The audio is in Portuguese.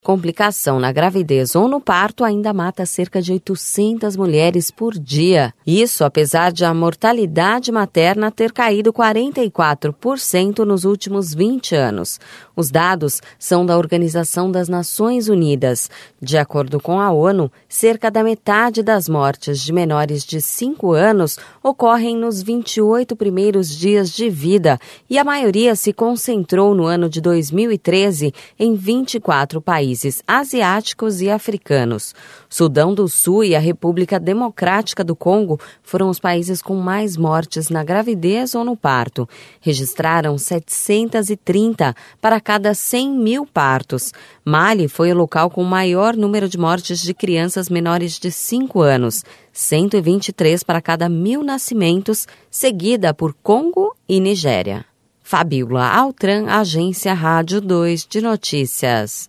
Complicação na gravidez ou no parto ainda mata cerca de 800 mulheres por dia. Isso apesar de a mortalidade materna ter caído 44% nos últimos 20 anos. Os dados são da Organização das Nações Unidas. De acordo com a ONU, cerca da metade das mortes de menores de 5 anos ocorrem nos 28 primeiros dias de vida e a maioria se concentrou no ano de 2013 em 24 países asiáticos e africanos. Sudão do Sul e a República Democrática do Congo foram os países com mais mortes na gravidez ou no parto. Registraram 730 para cada 100 mil partos. Mali foi o local com o maior número de mortes de crianças menores de 5 anos, 123 para cada 1.000 nascimentos, seguida por Congo e Nigéria. Fabíola Altran, Agência Rádio 2 de Notícias.